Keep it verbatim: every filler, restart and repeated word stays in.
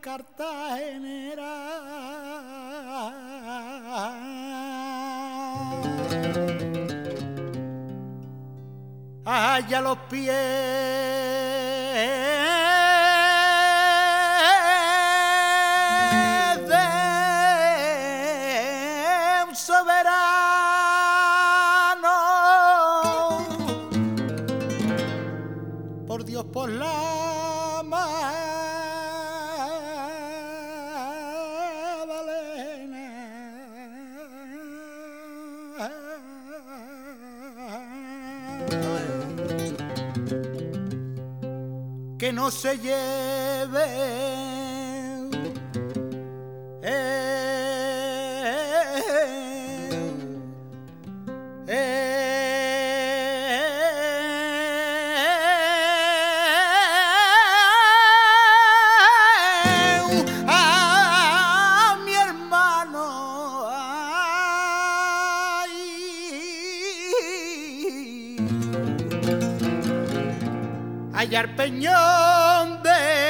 cartagenera. Allá los pies de un soberano, por Dios, por la Magdalena, que no se lleve eh, eh, a mi hermano, ay, allá al peñón de